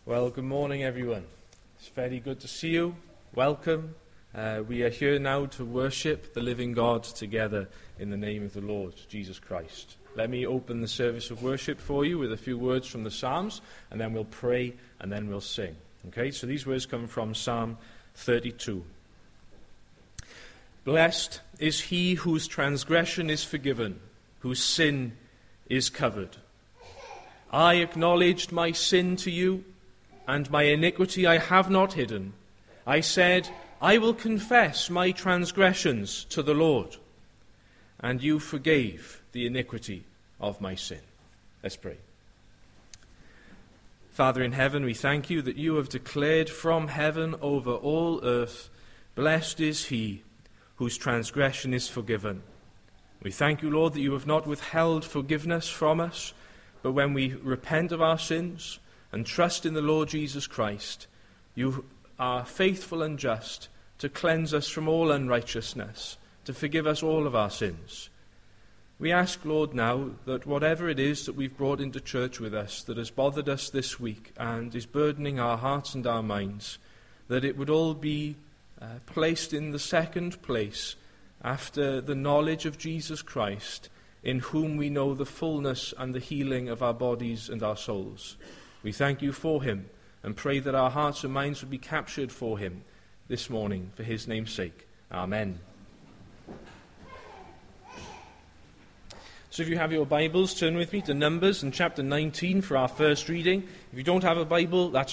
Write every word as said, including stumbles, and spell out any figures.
Well, good morning, everyone. It's very good to see you. Welcome. Uh, we are here now to worship the living God together in the name of the Lord Jesus Christ. Let me open the service of worship for you with a few words from the Psalms, and then we'll pray, and then we'll sing. Okay, so these words come from Psalm thirty-two. Blessed is he whose transgression is forgiven, whose sin is covered. I acknowledged my sin to you, and my iniquity I have not hidden. I said, I will confess my transgressions to the Lord. And you forgave the iniquity of my sin. Let's pray. Father in heaven, we thank you that you have declared from heaven over all earth, blessed is he whose transgression is forgiven. We thank you, Lord, that you have not withheld forgiveness from us, but when we repent of our sins and trust in the Lord Jesus Christ, you are faithful and just to cleanse us from all unrighteousness, to forgive us all of our sins. We ask, Lord, now that whatever it is that we've brought into church with us that has bothered us this week and is burdening our hearts and our minds, that it would all be uh, placed in the second place after the knowledge of Jesus Christ, in whom we know the fullness and the healing of our bodies and our souls. We thank you for him and pray that our hearts and minds would be captured for him this morning, for his name's sake. Amen. So if you have your Bibles, turn with me to Numbers and chapter nineteen for our first reading. If you don't have a Bible, that's